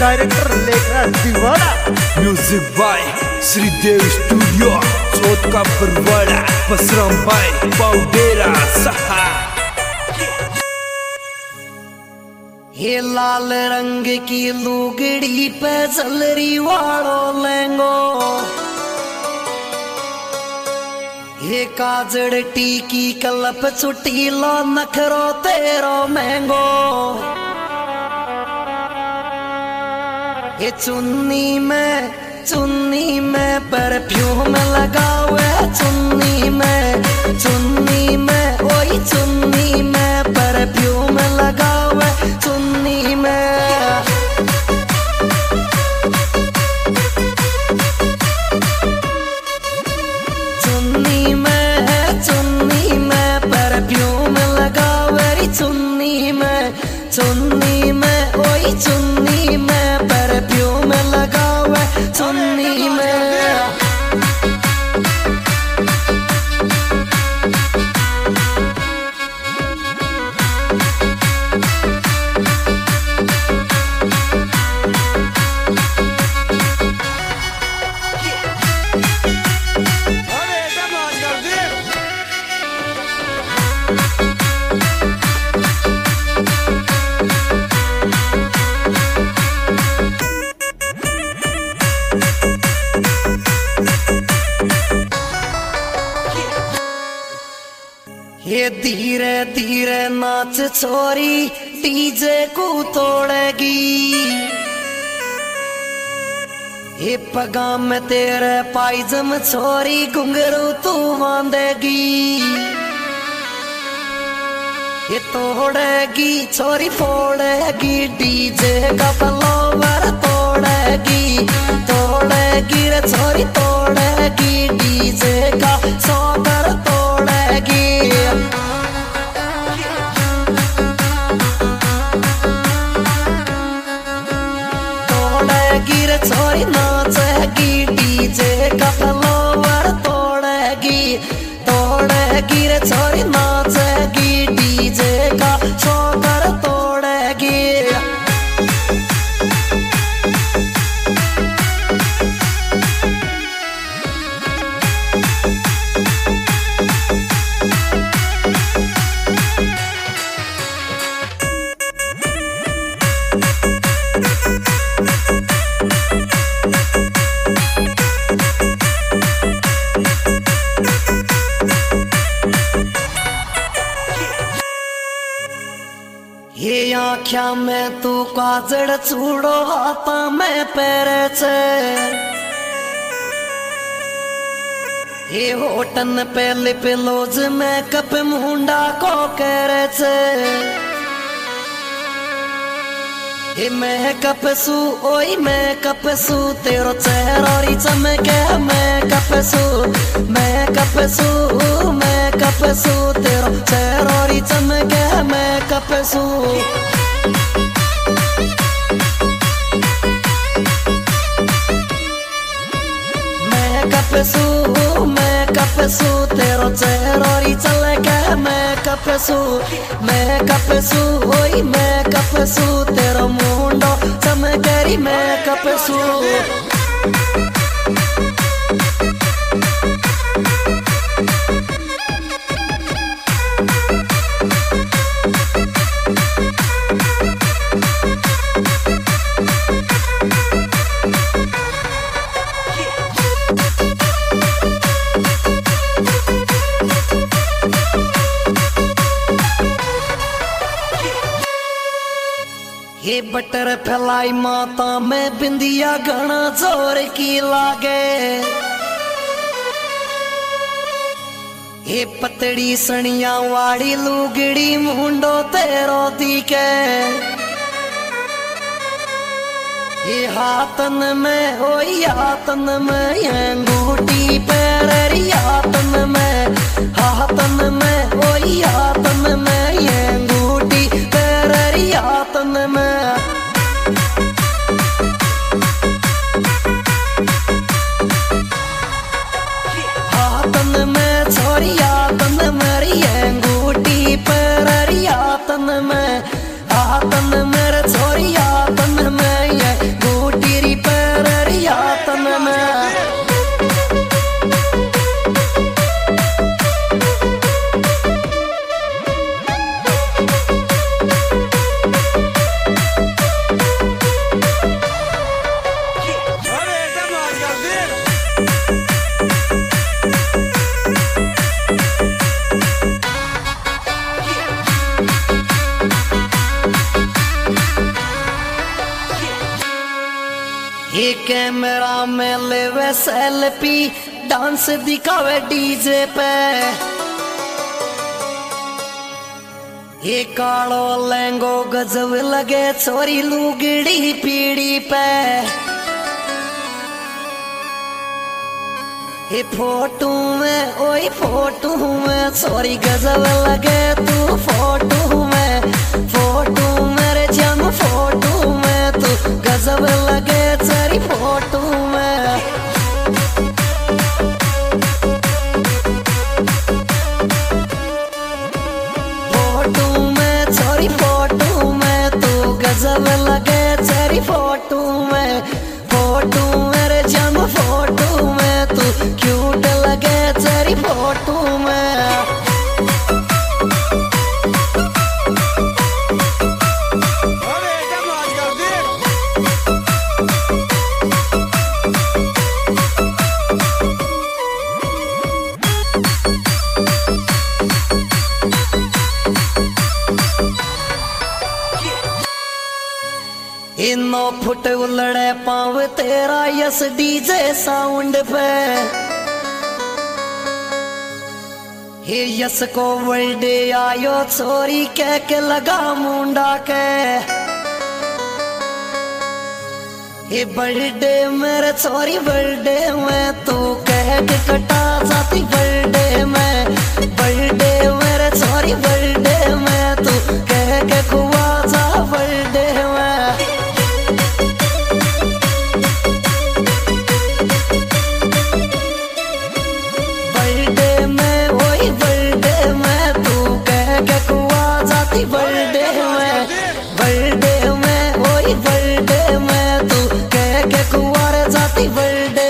Director Lekhraj Deewana. Music by Shridev studio, Chauth का बरवाड़ा, बसराम भाई पाउडेरा सहा। ये लाल रंग की लुगड़ी पे जलरी वालो लेंगो, ये काजड़ टीकी कलप चुटीलो नखरो तेरो महंगो। ये चुन्नी में परफ्यूम लगावे, चुन्नी में ओई चुन्नी में परफ्यूम लगावे, चुन्नी में परफ्यूम लगावे, चुन्नी में ओई चुन्नी में परफ्यूम लगावे, चुन्नी में। ये धीरे धीरे नाच छोरी डीजे को तोड़ेगी, ये पगा में तेरे पायजम छोरी घुंघरू तू बांधेगी। ये तोड़ेगी छोरी फोड़ेगी, डीजे का फ्लावर तोड़ेगी रे छोरी तोड़ेगी, डीजे का सॉकर तोड़ेगी। तोड़ेगी रे छोरी नाचेगी, डीजे का फ्लावर तोड़ेगी रे छोरी नाचेगी, डीजे का सॉकर तोड़ेगी। ये आँख्या में तू काजड़ चूड़ो, हाथा में पैरे छे, ये होटन पे लिप लोज में कप मुंडा को करे छे। ये मेकअप सू ओई मेकअप सू तेरो चेहरा चमके, मेकअप सू तेरो चेहरा चमके, मेकअप सू। मेकअप सू तेरो चेहरा चमके, मेकअप सू ओई मेकअप सू तेरो मुंडो चमकेरी, मेकअप सू। ये बटर फैलाई माता में बिंदिया घना जोर की लागे, ये पतड़ी सनिया वाड़ी लुगड़ी मुंडो तेरो दिखे। ये हाथन में ओई हाथन में अंगूठी पैरी, हाथन में ओई हाथन में अंगूठी पैरी, हाथन में। हाथन में छोरी हाथन मेरी अंगूठी पैरी, हाथन में मेरे छोरी हाथन में ये कैमरा में लेवे सेल्फी, डांस दिखावे डीजे पे। ये कालो लहंगो गजब लगे छोरी लुगड़ी पीड़ी पे। ये फोटो में ओए फोटो में छोरी गजब लगे तू फोटो में। फोटो मेरे जम फोटो में तू गजब लगे तेरी फोटो में। फोटो में छोरी फोटो में तू गजब लगे तेरी फोटो में। फोटो मेरे जम फोटो में तू क्यूट लगे तेरी फोटो में। इनो फुट उलड़े पाव तेरा यस डीजे साउंड पे। हे यस को बर्थडे आयो छोरी कह के लगा मुंडा के। हे बर्थडे मेरे छोरी बर्थडे में तू कह के कटा जाती बर्थडे में। बर्थडे मेरे छोरी बर्थडे में तू कह के खुआ जा बर्थडे में। बर्थडे में बर्थडे में ओए बर्थडे में तू कह के कुंवार जाती बर्थडे